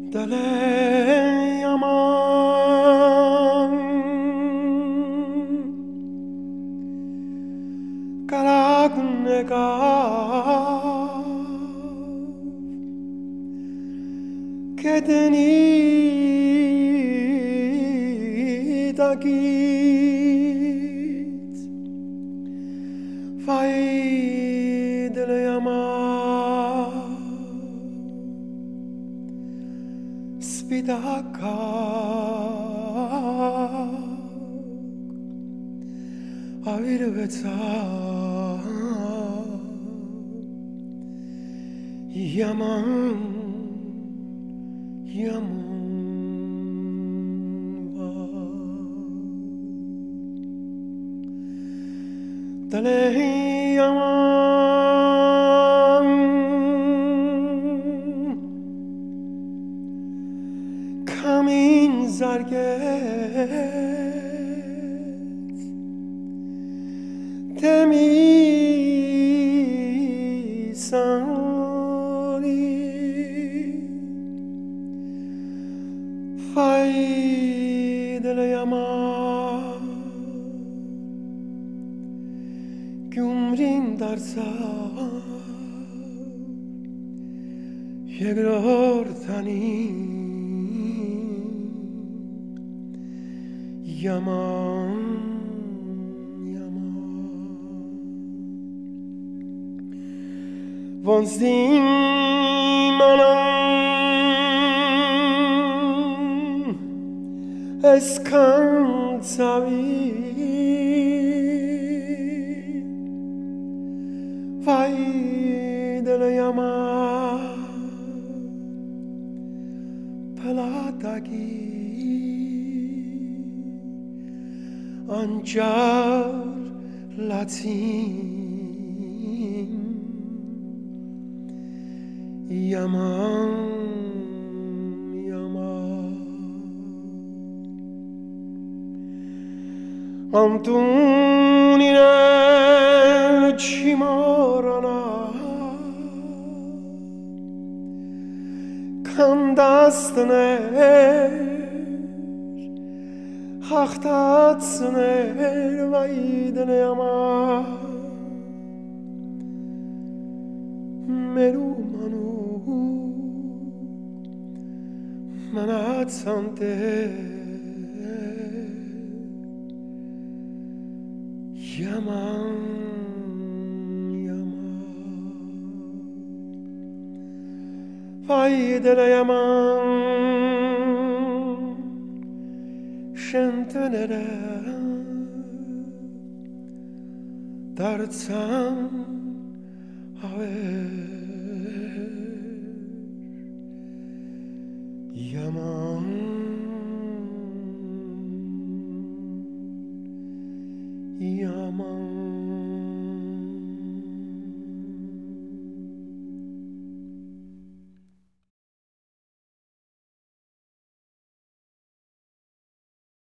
دل yaman Karak negav Kedeni dagit Vay dil yaman Spidakak Avirvetsa Yaman Dale yaman Kamin zarget Temisani Faydele yaman Gümrin darsa Yegror tani Yaman Vonzdim anam Eskan tavi Vay dele yaman Pelatagi Ancar latin Yaman Antunine cimorana Kandastner Hachtatsner Vaidene yaman Merumanu Manatsante Yaman Vaydele yaman Şentenere Dartsan haver Yaman